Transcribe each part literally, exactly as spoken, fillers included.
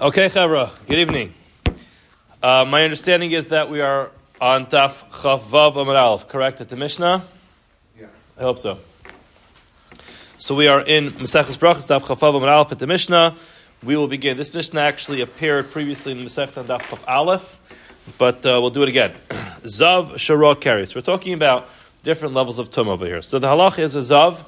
Okay, Chavra, good evening. Uh, my understanding is that we are on Daf Chav Vav Amud Aleph, correct, at the Mishnah? Yeah. I hope so. So we are in Maseches Brachos, Daf Chav Vav Amud Aleph at the Mishnah. We will begin. This Mishnah actually appeared previously in Masechet on Daf Chav Aleph, but uh, we'll do it again. Zav Shara Keri. So we're talking about different levels of Tum over here. So the halach is a Zav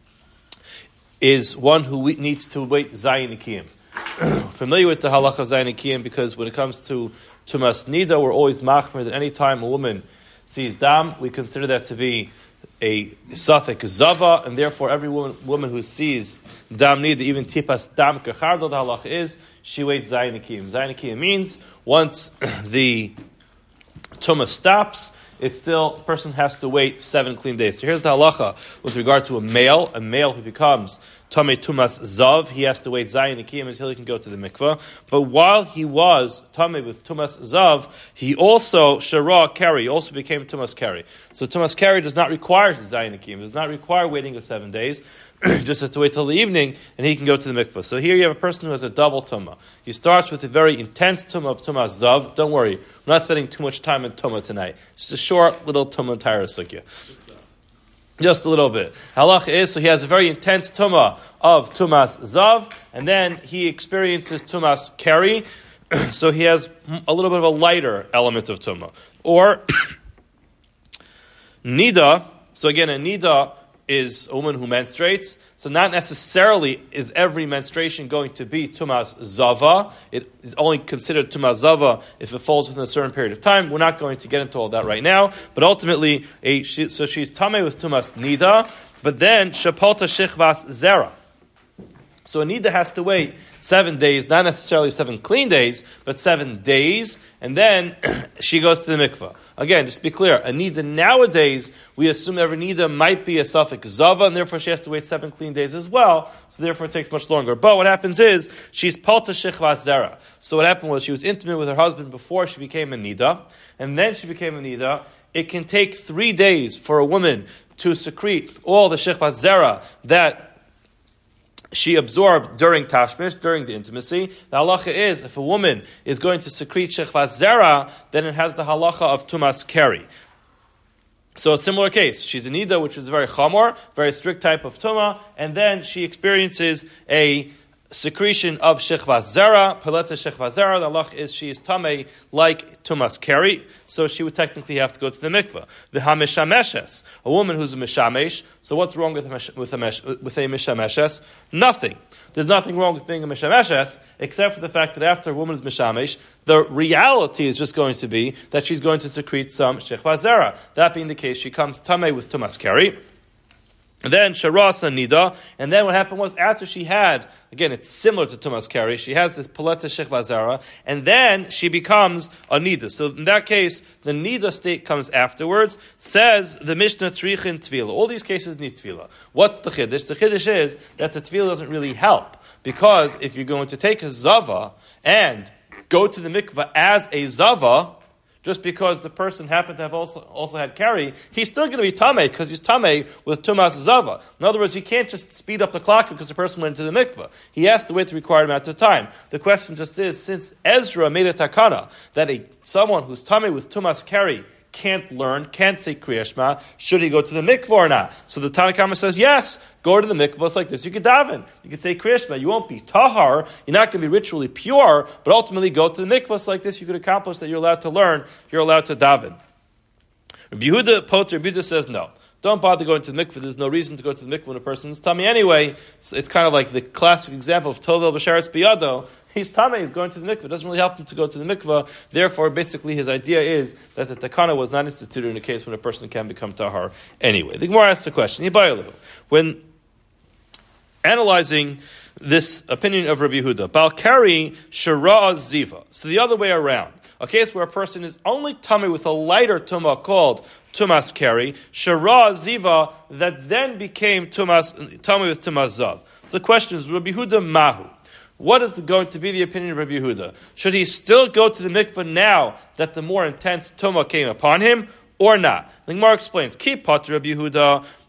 is one who needs to wait Zayin Nikiyim. Familiar with the halach of Zayin Nikiyim because when it comes to Tumas Nida, we're always machmir that any time a woman sees dam, we consider that to be a suffix zava, and therefore every woman, woman who sees dam nida, even tipas dam kechardo, the halach is she waits Zayin Nikiyim. Zayin Nikiyim means once the Tumas stops, it's still, a person has to wait seven clean days. So here's the halacha with regard to a male, a male who becomes Tamei Tumas Zav, he has to wait Zayin Nikiyim until he can go to the mikveh. But while he was Tamei with Tumas Zav, he also, Shara Keri, also became Tumas Keri. So Tumas Keri does not require Zayin Nikiyim, does not require waiting of seven days, just has to wait till the evening, and he can go to the mikveh. So here you have a person who has a double tumah. He starts with a very intense tumah of Tumas Zav. Don't worry, we're not spending too much time in tumah tonight. It's just a short little tumah tire sugya. Just a little bit. Halach is, so he has a very intense tumah of Tumas Zav, and then he experiences Tumas Keri, so he has a little bit of a lighter element of tumah. Or, Nida, so again, a Nida is a woman who menstruates, so not necessarily is every menstruation going to be Tumas Zava. It is only considered Tumas Zava if it falls within a certain period of time. We're not going to get into all that right now, but ultimately, a, she, so she's Tamei with Tumas Nida, but then Shapalta Shechvas Zera. So a Nida has to wait seven days, not necessarily seven clean days, but seven days, and then she goes to the mikveh. Again, just to be clear, a Nida nowadays, we assume every Nida might be a suffix Zava, and therefore she has to wait seven clean days as well, so therefore it takes much longer. But what happens is, she's Palta Shechvas Zera. So what happened was, she was intimate with her husband before she became a Nida, and then she became a Nida. It can take three days for a woman to secrete all the Shechvas Zera that she absorbed during tashmish, during the intimacy. The halacha is, if a woman is going to secrete shechvas zera, then it has the halacha of tumas keri. So a similar case, she's a nida, which is a very chamor, very strict type of tuma, and then she experiences a secretion of shechvas zera, peleta shechvas zera. The halach is she is tamei like tumas keri, so she would technically have to go to the mikveh. The hamishameshes, a woman who's a mishamesh. So what's wrong with a with a with a mishameshes? Nothing. There's nothing wrong with being a mishameshes, except for the fact that after a woman is mishamesh, the reality is just going to be that she's going to secrete some shechvas zera. That being the case, she comes tamei with tumas keri. And then Sharas and Nida, and then what happened was after she had, again, it's similar to Tumas Keri, she has this Paleta Shechvas Zera, and then she becomes a Nida. So in that case, the Nida state comes afterwards, says the Mishnah Tzrichin Tvila. All these cases need Tvila. What's the Chiddush? The Chiddush is that the Tvila doesn't really help, because if you're going to take a Zava and go to the mikveh as a Zava, just because the person happened to have also also had Keri, he's still going to be Tamei, because he's Tamei with Tumas Zava. In other words, he can't just speed up the clock because the person went into the mikveh. He has to wait the required amount of time. The question just is, since Ezra made a takana, that a someone who's Tamei with Tumas Keri can't learn, can't say Kriya Shema, should he go to the mikveh or not? So the Tanna Kama says, yes, go to the mikveh. It's like this. You can daven. You can say Kriya Shema. You won't be tahar. You're not going to be ritually pure, but ultimately go to the mikveh. It's like this. You could accomplish that. You're allowed to learn. You're allowed to daven. Rabbi Yehuda, Poter, Rabbi Yehuda says no. Don't bother going to the mikveh. There's no reason to go to the mikveh when a person's tummy anyway. It's, it's kind of like the classic example of Tovel B'Sharetz Biyado. He's tamei, he's going to the mikveh. It doesn't really help him to go to the mikveh. Therefore, basically, his idea is that the takana was not instituted in a case when a person can become tahar anyway. The Gemara asks a question. When analyzing this opinion of Rabbi Yehuda, Bal Keri Shara Ziva. So the other way around. A case where a person is only tamei with a lighter tumah called Tumas Keri, Shara Ziva, that then became Tumas tamei with Tumas Zav. So the question is, Rabbi Yehuda Mahu. What is the, going to be the opinion of Rabbi Yehuda? Should he still go to the mikveh now that the more intense tumah came upon him, or not? The Gemara explains, Ki Pater Rabbi Yehuda,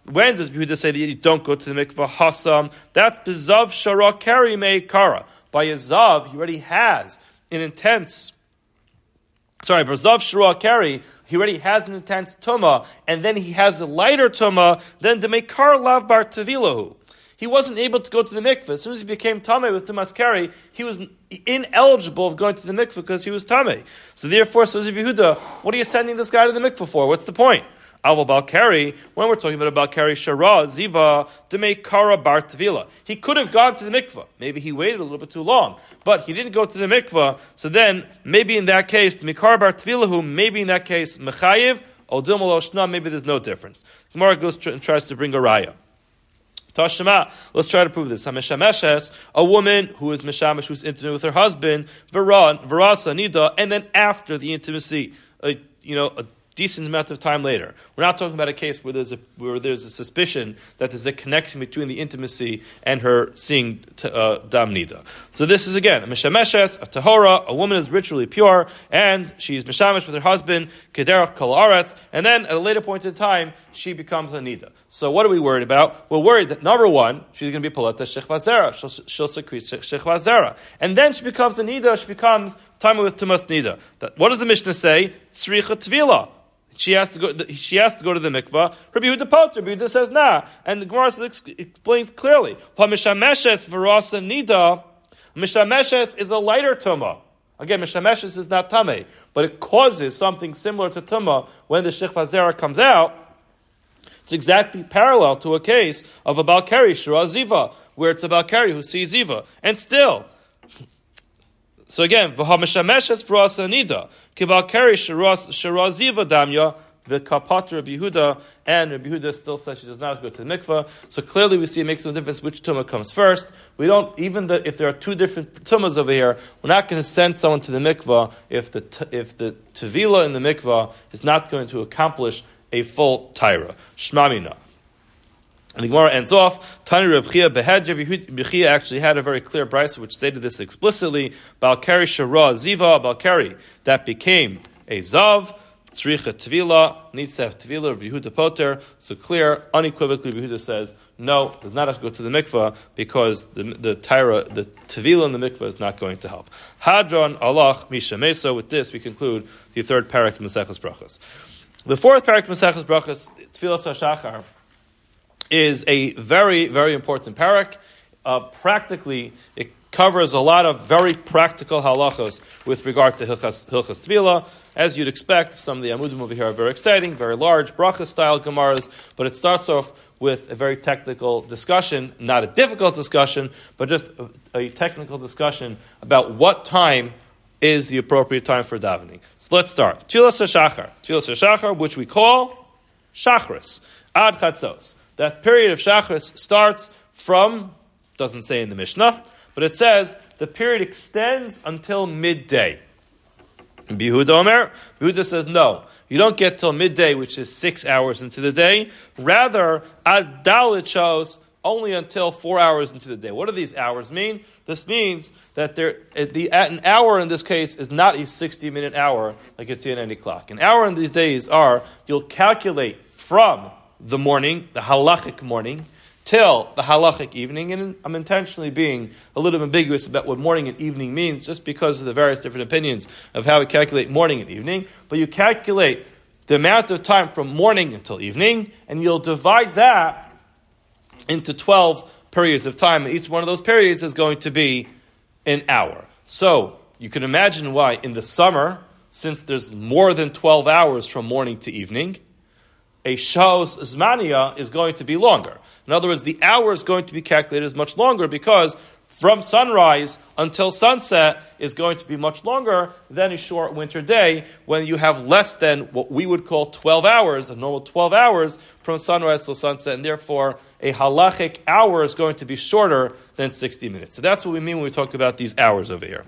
When does Yehuda say that you don't go to the mikvah? Hasam. That's bezav shara kari meikara. By a zav, he already has an intense. Sorry, bezav shara kari. He already has an intense tuma, and then he has a lighter tuma than the meikar lav bar tevilahu. He wasn't able to go to the mikveh. As soon as he became tamei with tumas kari, he was ineligible of going to the mikveh because he was tamei. So therefore, says Yehuda, what are you sending this guy to the mikveh for? What's the point? Aval Balkari, when we're talking about Balkari Shara, Ziva, Demei Kara Bar Tevila. He could have gone to the mikveh. Maybe he waited a little bit too long. But he didn't go to the mikveh. So then, maybe in that case, the Mikar Bar Tevila, who maybe in that case, Mechayiv, Odim Oshna, maybe there's no difference. Gemara goes and tries to bring a raya. Tashema, let's try to prove this. Hameshameshes, a woman who is Meshamesh, who's intimate with her husband, Varan, Varasa, Nida, and then after the intimacy, a, you know, a decent amount of time later. We're not talking about a case where there's a where there's a suspicion that there's a connection between the intimacy and her seeing t- uh, dam nida. So this is again a mishameshes, a tahora. A woman is ritually pure, and she's mishamesh with her husband kederach kol aretz, and then at a later point in time she becomes a nida. So what are we worried about? We're worried that number one, she's going to be palata shechva zera. She'll, she'll secrete shechva zera, and then she becomes a nida. She becomes time with tumas nida. That, what does the Mishnah say? Tzricha tvila. She has to go. She has to go to the mikvah. Rabbi Yehuda poter. Rabbi Yehuda says nah, and the Gemara explains clearly. Mishameshes v'rasa nida. Mishameshes is a lighter tuma. Again, mishameshes is not tamei, but it causes something similar to tuma when the shechva zera comes out. It's exactly parallel to a case of a balkari shira ziva, where it's a balkari who sees ziva, and still. So again, v'hamishameshes v'rasa nida kibal keri shiraziva damya v'kapat Rabbi Yehuda, and Rabbi Yehuda still says she does not go to the mikvah. So clearly, we see it makes no difference which tumah comes first. We don't even the, if there are two different tumas over here, we're not going to send someone to the mikvah if the if the tevila in the mikvah is not going to accomplish a full taira. Shmamina. And the Gemara ends off, Tani Reb Chia Behed, Reb Chia actually had a very clear brisa which stated this explicitly, Balkari Shara Ziva, Balkari, that became a Zav, Tzricha Tvila, needs to have Tvila, Reb Yehuda Poter, so clear, unequivocally Reb Yehuda says, no, does not have to go to the mikvah, because the the Tyra, the Tvila in the mikvah is not going to help. Hadron, Allah, Misha Mesa, with this we conclude the third parak of Maseches Brachos. The fourth parak of Maseches Brachos, Tfilas HaShachar, is a very, very important parak. Uh, practically, it covers a lot of very practical halachos with regard to Hilchas, Hilchas Tvila. As you'd expect, some of the Amudim over here are very exciting, very large, bracha-style Gemaras, but it starts off with a very technical discussion, not a difficult discussion, but just a, a technical discussion about what time is the appropriate time for davening. So let's start. Tfilas HaShachar. Tfilas HaShachar, which we call Shachris, Ad Chatzos. That period of Shachris starts from, doesn't say in the Mishnah, but it says the period extends until midday. Yehuda Omer, Yehuda says no, you don't get till midday, which is six hours into the day. Rather, ad dalit shows only until four hours into the day. What do these hours mean? This means that there, the, an hour in this case is not a sixty-minute hour like you see on any clock. An hour in these days are, you'll calculate from the morning, the halachic morning, till the halachic evening, and I'm intentionally being a little ambiguous about what morning and evening means, just because of the various different opinions of how we calculate morning and evening, but you calculate the amount of time from morning until evening, and you'll divide that into twelve periods of time, and each one of those periods is going to be an hour. So, you can imagine why in the summer, since there's more than twelve hours from morning to evening, a Shos Zmania is going to be longer. In other words, the hour is going to be calculated as much longer because from sunrise until sunset is going to be much longer than a short winter day when you have less than what we would call twelve hours, a normal twelve hours from sunrise till sunset, and therefore a halachic hour is going to be shorter than sixty minutes. So that's what we mean when we talk about these hours over here.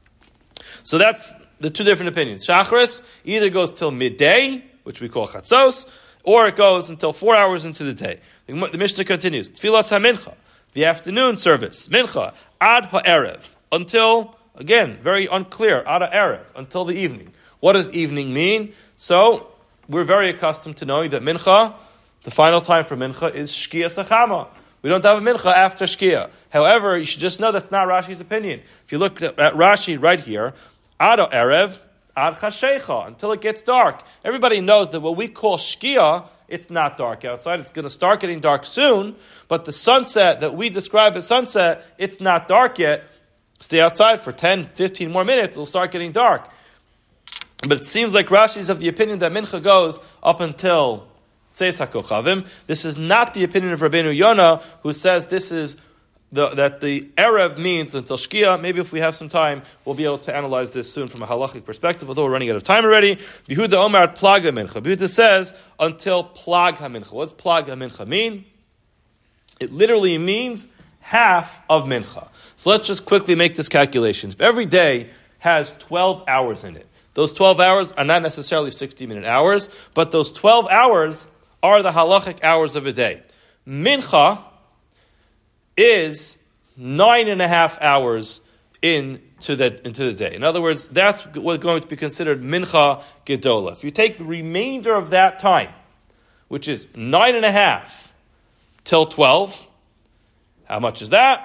So that's the two different opinions. Shachris either goes till midday, which we call chatzos, or it goes until four hours into the day. The Mishnah continues, Tfilas HaMincha, the afternoon service, Mincha, Ad HaErev, until, again, very unclear, Ad HaErev, until the evening. What does evening mean? So, we're very accustomed to knowing that Mincha The final time for mincha is shkia sachama. We don't have a mincha after shkia. However, you should just know that's not Rashi's opinion. If you look at, at Rashi right here, ado erev ad chashecha, until it gets dark. Everybody knows that what we call shkia, it's not dark outside. It's going to start getting dark soon. But the sunset that we describe as sunset, it's not dark yet. Stay outside for ten, fifteen more minutes. It'll start getting dark. But it seems like Rashi's of the opinion that mincha goes up until Tzeis HaKochavim. This is not the opinion of Rabbeinu Yonah, who says this is the, that the Erev means until Shkia. Maybe if we have some time, we'll be able to analyze this soon from a halachic perspective, although we're running out of time already. Yehuda Omer at Plag HaMincha. Yehuda says until Plag HaMincha. What's Plag HaMincha mean? It literally means half of Mincha. So let's just quickly make this calculation. If every day has twelve hours in it, those twelve hours are not necessarily sixty-minute hours, but those twelve hours are the halachic hours of a day. Mincha is nine and a half hours into the, into the day. In other words, that's what's going to be considered mincha gedola. If you take the remainder of that time, which is nine and a half till twelve, how much is that?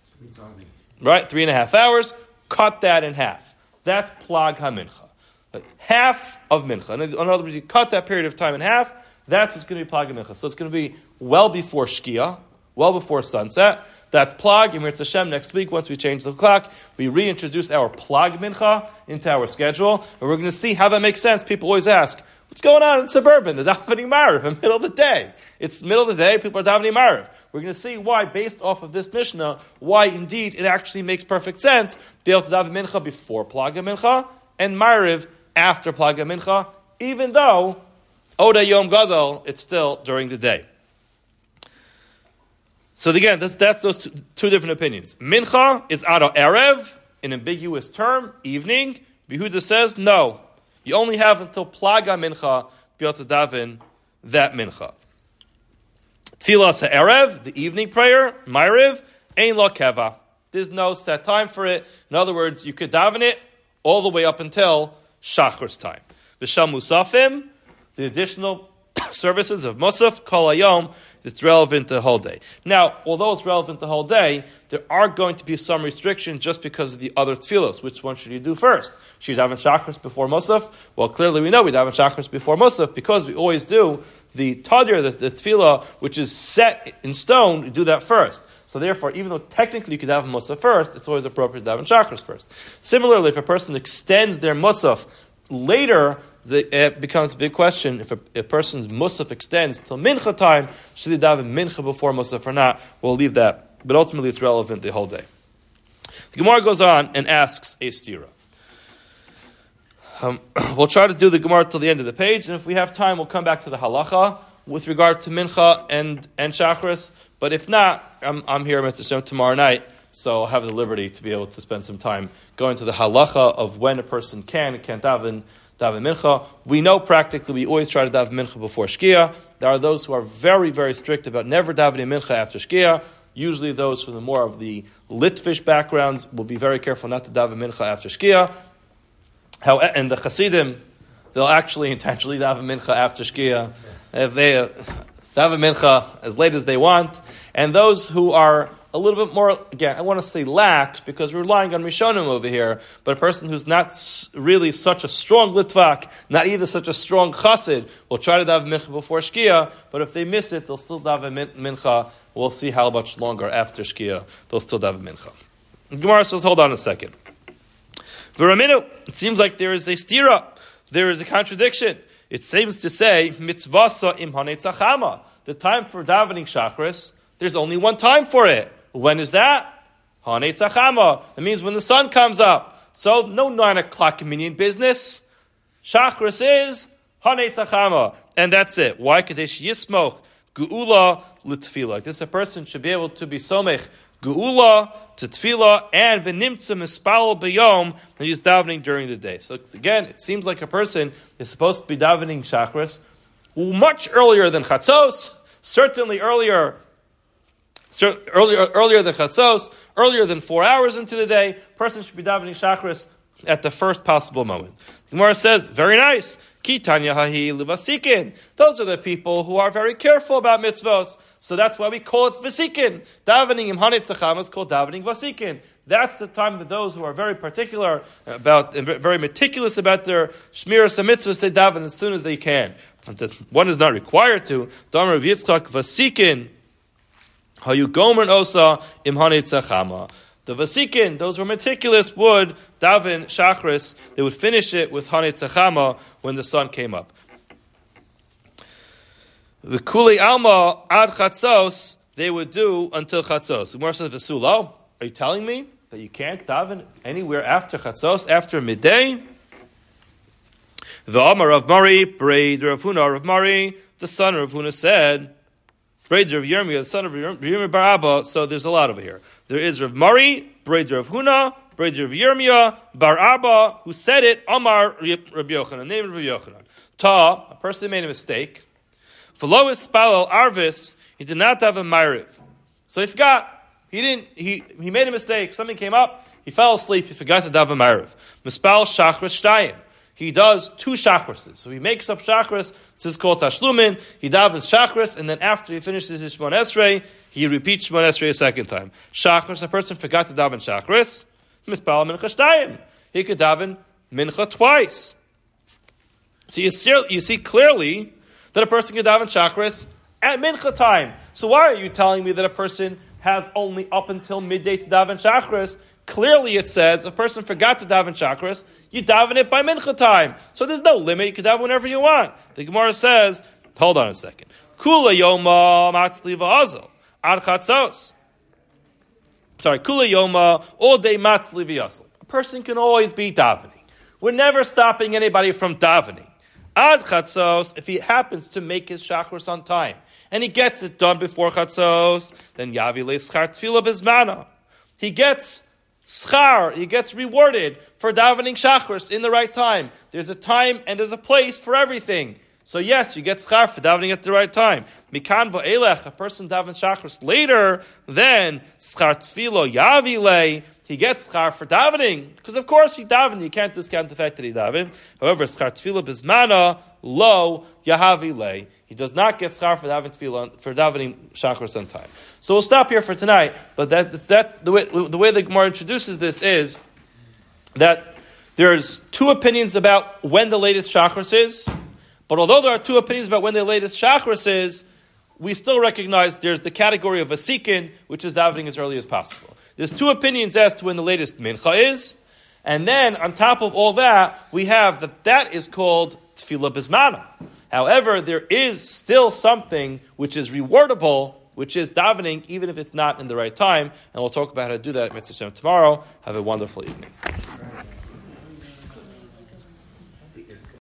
Right, three and a half hours. Cut that in half. That's plag ha-mincha. Like half of mincha. In other words, you cut that period of time in half, that's what's going to be plag ha-mincha. So it's going to be well before shkia, well before sunset. That's plag. And Mirz Hashem next week, once we change the clock, we reintroduce our plag mincha into our schedule. And we're going to see how that makes sense. People always ask, what's going on in suburban? The davening Mariv in the middle of the day. It's middle of the day, people are davening Mariv. We're going to see why, based off of this Mishnah, why indeed it actually makes perfect sense to be able to daven mincha before Plag HaMincha and Mariv after Plag HaMincha, even though Oda Yom Gadol, it's still during the day. So again, that's, that's those two, two different opinions. Mincha is Ado Erev, an ambiguous term, evening. Yehuda says, no, you only have until Plag HaMincha to be able to daven that mincha. Tfilas ha'erev, the evening prayer, Ma'ariv, ein lo keva. There's no set time for it. In other words, you could daven it all the way up until Shachar's time. V'shal Musafim, the additional services of Musaf, Kol Hayom, it's relevant the whole day. Now, although it's relevant the whole day, there are going to be some restrictions just because of the other tefillos. Which one should you do first? Should you daven Shachris before Musaf? Well, clearly we know we daven Shachris before Musaf because we always do the tadir, the, the tefillah, which is set in stone, we do that first. So therefore, even though technically you could daven Musaf first, it's always appropriate to daven Shachris first. Similarly, if a person extends their Musaf later, the, it becomes a big question. If a, a person's Musaf extends till Mincha time, should they daven Mincha before Musaf or not? We'll leave that. But ultimately it's relevant the whole day. The Gemara goes on and asks a stira. Um, we'll try to do the Gemara till the end of the page, and if we have time, we'll come back to the halacha with regard to Mincha and, and Shachris. But if not, I'm, I'm here at Mirz Hashem tomorrow night, so I'll have the liberty to be able to spend some time going to the halacha of when a person can and can't daven daven mincha. We know practically we always try to daven mincha before shkia. There are those who are very, very strict about never davening mincha after shkia. Usually those from the more of the Litvish backgrounds will be very careful not to daven mincha after shkia. How, and the Hasidim, they'll actually intentionally daven mincha after shkia. If they uh, daven mincha as late as they want. And those who are a little bit more, again, I want to say lax, because we're relying on Rishonim over here, but a person who's not really such a strong Litvak, not either such a strong Chassid, will try to daven mincha before Shkia, but if they miss it, they'll still daven mincha. We'll see how much longer after Shkia they'll still daven mincha. Gemara says, hold on a second. V'raminu, it seems like there is a stira, there is a contradiction. It seems to say, mitzvasa im hanetzachama, the time for davening Shachris, there's only one time for it. When is that? Hanetzachama. That means when the sun comes up. So no nine o'clock minyan business. Shachris is Hanetzachama. And that's it. Why? Kadesh Yismoch Geula L'Tfila. This a person should be able to be Somech Geula to Tfila and V'nimtza Mispal B'yom, and he's davening during the day. So again, it seems like a person is supposed to be davening Shachris much earlier than Chatzos, certainly earlier Earlier, earlier than Chatzos, earlier than four hours into the day, person should be davening Shachris at the first possible moment. The Gemara says, very nice. Ki tanya hahi livasikin. Those are the people who are very careful about mitzvos. So that's why we call it vasikin. Davening im hanit tzachama is called davening vasikin. That's the time of those who are very particular about, and very meticulous about their shmiras and mitzvos. They daven as soon as they can. But one is not required to. Damar Rav Yitzchak vasikin hayu gomer osa im hanit tzachama. The vasikin, those who were meticulous, would daven shachris. They would finish it with hanit tzachama when the sun came up. The kuli alma ad chatzos, they would do until chatzos. The Gemara says, "V'sulo, are you telling me that you can't daven anywhere after chatzos, after midday?" The Amar of Mari, Braid Rav Huna Rav Mari, the son of Rav Huna said, Braid Rav Yirmiyah, the son of Yirmiyah bar Abba. So there's a lot over here. There is Rav Mari, Braid Rav Huna, Braid Rav Yirmiyah bar Abba, who said it. Amar Rabbi Yochanan, name of Rabbi Yochanan. Ta, a person made a mistake. V'lo ispalel arvis, he did not have a ma'ariv. So he forgot. He didn't. He he made a mistake. Something came up. He fell asleep. He forgot to daven ma'ariv. Mispal shachris shtayim. He does two chakras. So he makes up chakras. This is called tashlumin. He davens chakras, and then after he finishes his Shemon Esrei, he repeats Shemon Esrei a second time. Chakras, a person forgot to daven chakras. Mispal mincha shtayim. He could daven mincha twice. So you see, you see clearly that a person can daven chakras at mincha time. So why are you telling me that a person has only up until midday to daven chakras? Clearly it says a person forgot to daven chakras, you daven it by mincha time. So there's no limit, you can daven whenever you want. The Gemara says, hold on a second. Kula yoma matzli v'azal ad chatzos. Sorry, kula yoma, all day matzli v'azal. A person can always be davening. We're never stopping anybody from davening. Ad chatzos, if he happens to make his chakras on time, and he gets it done before chatzos, then yavi le'schar tefillah bizmana. He gets schar, he gets rewarded for davening chakras in the right time. There's a time and there's a place for everything. So yes, you get schar for davening at the right time. Mikan va'elech, a person davens chakras later, then schar tefillah yavi le, he gets schar for davening, because of course he davened. You can't discount the fact that he davened. However, schar tefillah bizmana lo yahavi le. He does not get schar for davening tefillah, for davening chakras on time. So we'll stop here for tonight. But that that the way the way the Gemara introduces this is that there's two opinions about when the latest chakras is. But although there are two opinions about when the latest chakras is, we still recognize there's the category of vasikin, which is davening as early as possible. There's two opinions as to when the latest mincha is, and then on top of all that, we have that that is called tefillah bizmana. However, there is still something which is rewardable, which is davening, even if it's not in the right time, and we'll talk about how to do that at Mitzvah Shem tomorrow. Have a wonderful evening.